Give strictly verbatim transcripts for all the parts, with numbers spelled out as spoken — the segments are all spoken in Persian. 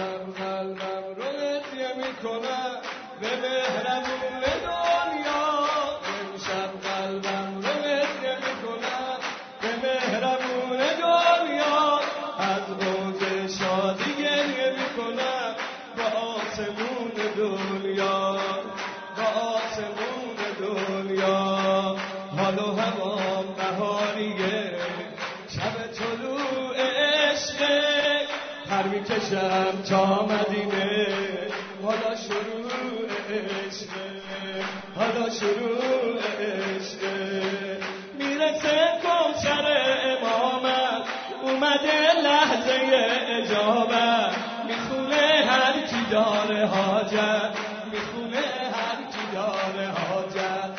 امشب قلبم رو هدیه میکنم به مهربون دنیا، امشب قلبم رو هدیه میکنم به مهربون دنیا، از اوج شادی گریه میکنم به آسمون دنیا، به آسمون دنیا. حال و هوام بهاریه، شب طلوع عشقه، پر میکشم تا مدینه، حالا شروع عشقه، حالا شروع عشقه. میرسه کوثر امامت، اومده لحظه اجابت، میخونه هر کی داره حاجت، میخونه هر کی داره حاجت.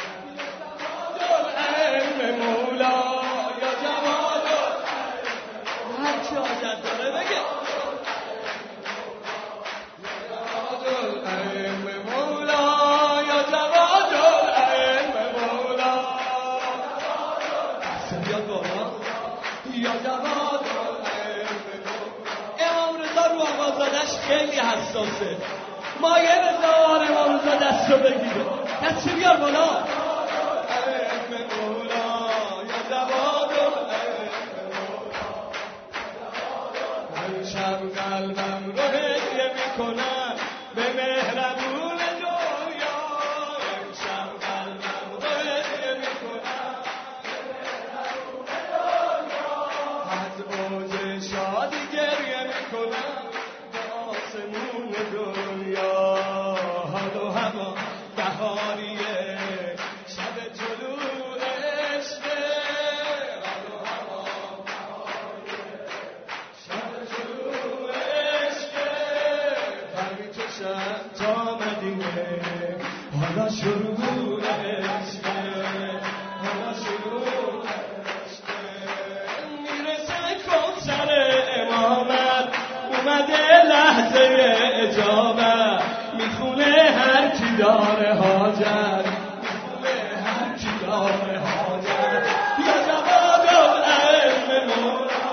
علم مولا یا جواد، هر کی حاجت داره بگه علم مولا یا جواد علم مولا، سیاد بالا یا جواد علم مولا. امام رضا رو آقازادش خیلی حساسه، مایه بذار امام رضا دست رو بگیره، دست بیار بالا. علم مولا یا جواد امشب قلبم رو هدیه میکنم به مهربون دنیا، امشب قلبم رو هدیه میکنم به مهربون دنیا، از اوج شادی گریه میکنم به آسمون دنیا. حال و هوا بهاریه، شب طلوع عشقه، حال و هوا بهاریه، شب طلوع عشقه، پر میکشم تا مدینه، حالا شروع عشقه، حالا شروع عشقه. میرسه کوثر امامت، اومده لحظه اجابت، میخونه هر کی داره حاجت، میخونه هر کی داره حاجت. یا جواد العلم مولا،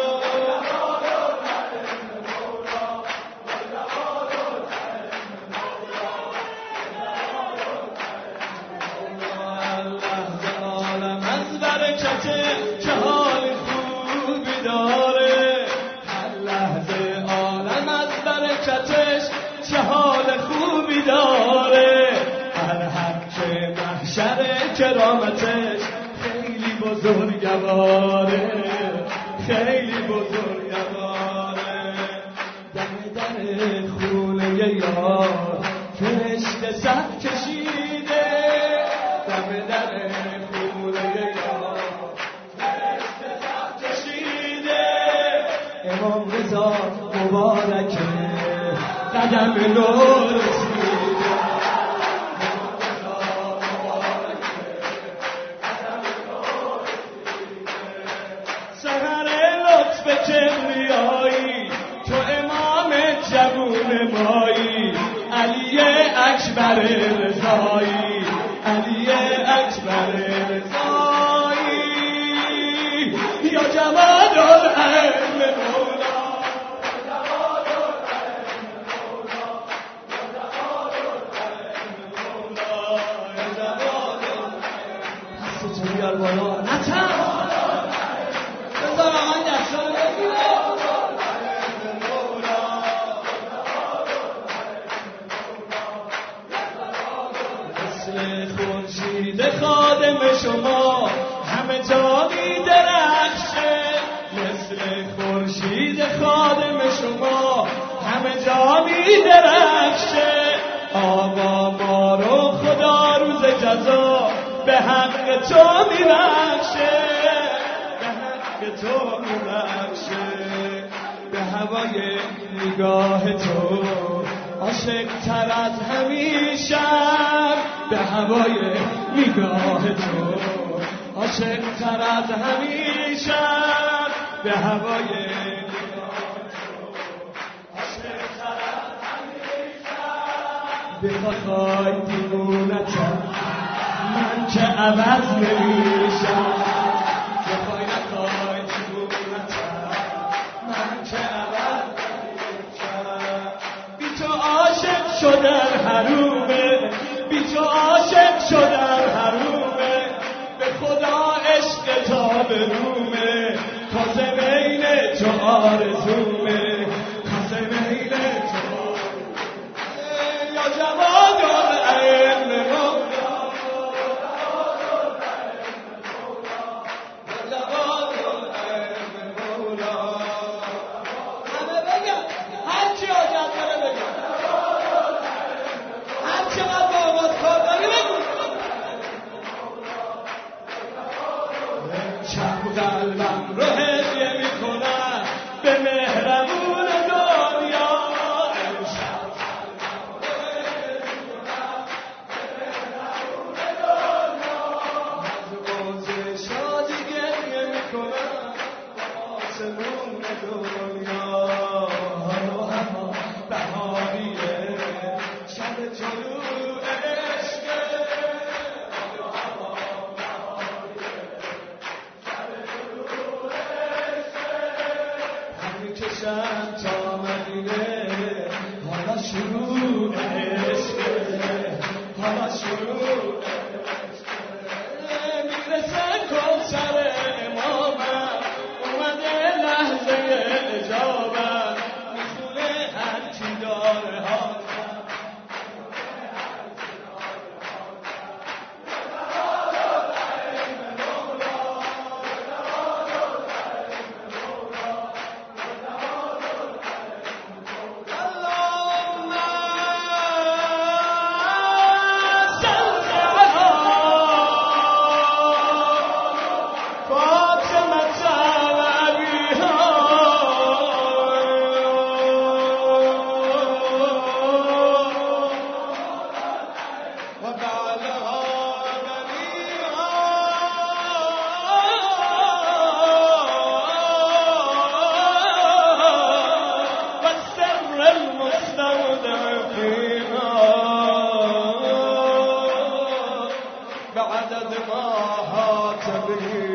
چه حال خوبی داره، هر لحظه عالم از برکتش چه حال خوبی داره، هر حق که محشر کرامتش خیلی بزرگواره، خیلی بزرگواره. دم در خونه یار که عشق سر کشیده، دم در خونه یار امام رضا مبارکه، قدم نور رسیده، امام رضا مبارکه، قدم نور رسیده. سحر لطف کبریایی تو امام جوون مایی، علی اکبر رضایی، علی اکبر رضایی. یا جواد العلم مولا، یا جواد العلم مولا، یا جواد العلم مولا، یا جواد العلم. دست تو بیار بالا، نتر بذار آقای دست رو بگیره. مثل خورشید خادم شما همه جا می‌درخشه، مثل خورشید خادم شما همه جا می‌درخشه. آقا ما رو خدا روز جزا به حق تو می‌بخشه، به حق تو می‌بخشه. به هوای نگاه تو عاشق تر از همیشم، به هوای نگاه تو عاشق تر از همیشم، به هوای نگاه تو عاشق تر از همیشم. بخوای دیوونتم من که عوض نمیشم، بخوای نخوای دیوونتم من که عوض نمیشم. شدن حرومه، بی تو عاشق شدن حرومه، به خدا عشق تا به رومه، تازه بین تو آرزومه، تازه بین تو آرزومه. یا جواد العلم مولا، یا جواد العلم مولا. همه بگم، هرچی حاجت داره بگم، هر چقدر با آواز کار داری بگو. چند قلبم رو هدیه میکنم به مهربون دنیا، امشب از روز شادی گریه میکنم با آسمون دنیا. هوا هوا بهاریه، شب طلوع عشقه، هوا هوا بهاریه، شب طلوع عشقه. همی کشم تا مدینه، حالا شروع عشقه، حالا شروع عشقه. میرسن کوثر امامم، اومده لحظه اجابم، میخونه هرچی داره حالم. بعدد ما هات به